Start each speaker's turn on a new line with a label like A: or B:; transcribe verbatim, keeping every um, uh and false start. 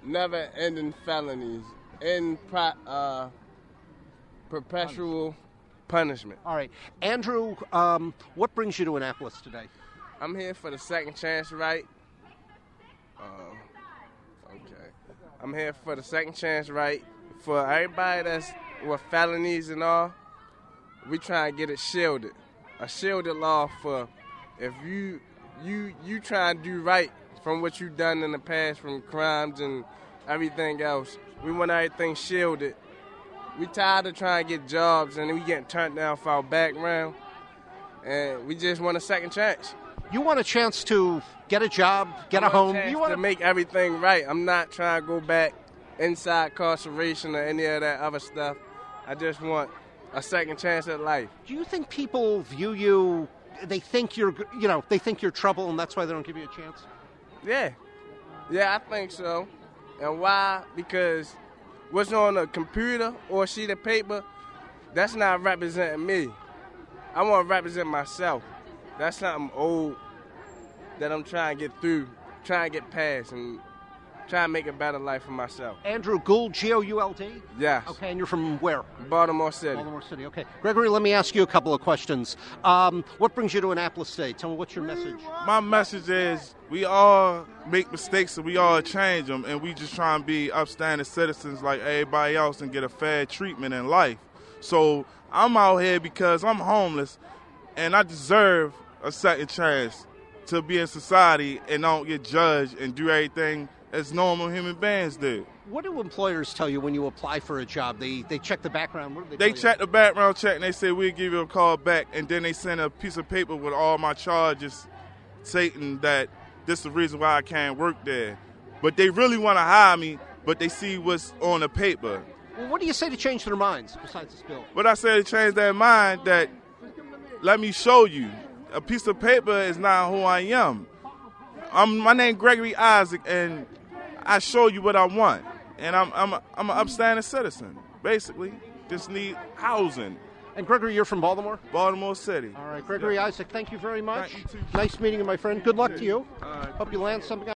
A: never-ending felonies in pro, uh, perpetual punishment.
B: All right. Andrew, um, what brings you to Annapolis today?
A: I'm here for the second chance right. Uh, okay. I'm here for the second chance right. For everybody that's with felonies and all, we try and get it shielded. A shielded law for if you you you try and do right from what you've done in the past, from crimes and everything else. We want everything shielded. We tired of trying to get jobs and we getting turned down for our background, and we just want a second chance.
B: You want a chance to get a job, get a home.
A: You
B: want
A: want to make everything right. I'm not trying to go back inside incarceration or any of that other stuff. I just want a second chance at life.
B: Do you think people view you? They think you're, you know, they think you're trouble, and that's why they don't give you a chance.
A: Yeah, yeah, I think so. And why? Because what's on a computer or a sheet of paper, that's not representing me. I want to represent myself. That's something old that I'm trying to get through, trying to get past, and trying to make a better life for myself.
B: Andrew Gould, G O U L D?
A: Yes.
B: Okay, and you're from where?
A: Baltimore City.
B: Baltimore City, okay. Gregory, let me ask you a couple of questions. Um, what brings you to Annapolis today? Tell me, what's your message?
C: My message is we all make mistakes and we all change them, and we just try and be upstanding citizens like everybody else and get a fair treatment in life. So I'm out here because I'm homeless, and I deserve a second chance to be in society and don't get judged and do everything as normal human beings do.
B: What do employers tell you when you apply for a job? They they check the background. What do they
C: They
B: tell
C: check
B: you?
C: the background check and they say, we'll give you a call back, and then they send a piece of paper with all my charges stating that this is the reason why I can't work there. But they really want to hire me, but they see what's on the paper.
B: Well, what do you say to change their minds besides this bill?
C: But I say to change their mind that let me show you. A piece of paper is not who I am. I'm, my name Gregory Isaac, and I show you what I want. And I'm I'm a, I'm an upstanding citizen, basically. Just need housing.
B: And Gregory, you're from Baltimore?
C: Baltimore City.
B: All right, Gregory
C: yeah.
B: Isaac, thank you very much.
C: Thank you too.
B: Nice meeting you, my friend. Good luck
C: Yeah.
B: to you.
C: All right.
B: Hope you land something.